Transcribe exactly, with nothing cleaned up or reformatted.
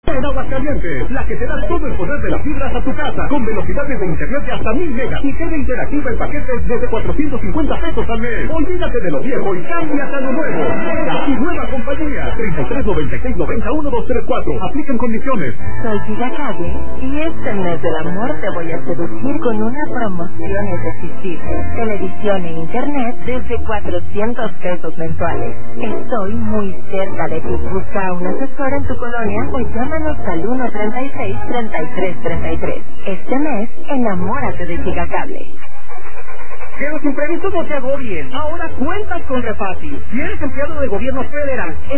En Aguascalientes, la que te da todo el poder de las fibras a tu casa, con velocidades de internet de hasta mil megas y T V interactiva en paquetes desde cuatrocientos cincuenta pesos al mes. Olvídate de lo viejo y cambias a lo nuevo. Llega tu nueva compañía. treinta y tres noventa y seis noventa uno dos tres cuatro. Aplican condiciones. Soy Gigacalle y este mes del amor te voy a seducir con una promoción irresistible. Televisión e internet desde cuatrocientos pesos mensuales. Estoy muy cerca de ti. Busca a un asesor en tu colonia o llámanos al uno treinta y seis, treinta y tres treinta y tres. Este mes, enamórate de Gigacable. Que los imprevistos no te agobien. Ahora cuentas con Refácil. Si eres empleado de gobierno federal,